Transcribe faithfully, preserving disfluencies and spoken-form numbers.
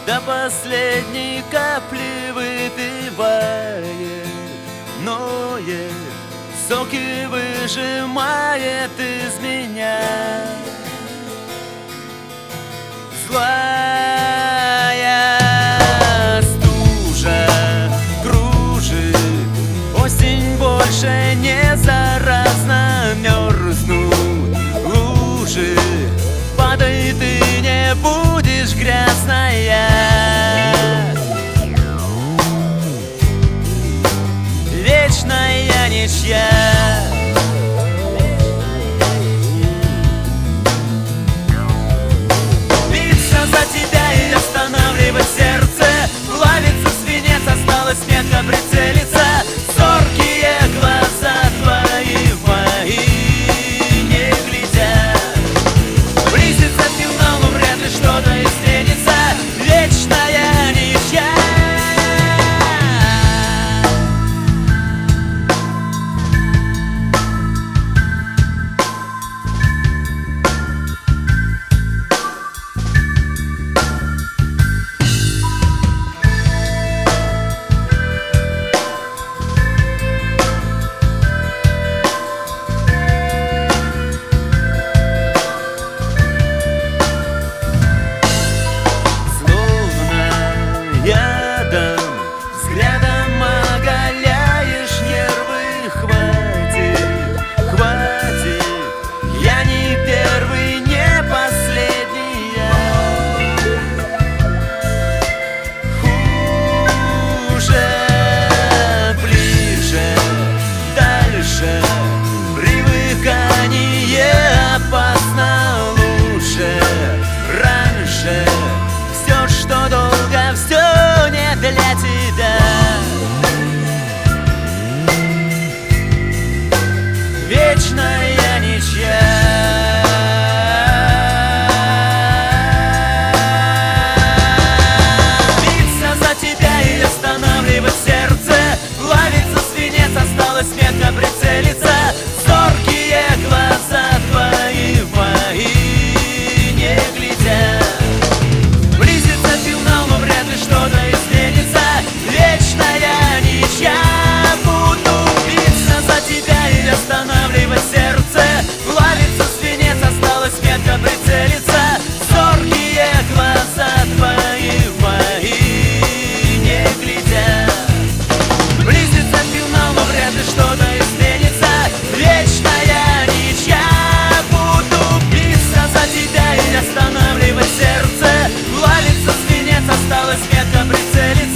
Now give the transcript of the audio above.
до последней капли выпивает, ноет, соки выжимает из меня. Злая стужа кружит, осень больше не заразна, мерзнут лужи, падай, ты не будешь грязная. Вечная ничья. Биться за тебя и останавливать сердце, плавится свинец, осталось метко прицелиться. Зоркие глаза твои в мои не глядят. Близится финал, но вряд ли что-то изменится. Вечная ничья. Взглядом оголяешь нервы, хватит, хватит. Я не первый, не последний, я хуже, ближе, дальше. Привыкание опасно, лучше, раньше. Все, что долго, все не для тебя. Вечная ничья. Биться за тебя и останавливать сердце, плавится свинец, осталось метко прицелиться. Зоркие глаза твои в мои не глядят. Близится финал, но вряд ли что-то изменится. Вечная ничья. Буду биться за тебя и останавливать сердце, плавится свинец, осталось метко прицелиться. Зоркие глаза твои в мои не глядят. Близится финал, но вряд ли что-то изменится. Вечная ничья. Буду биться за тебя и останавливать сердце, плавится свинец, осталось метко прицелиться.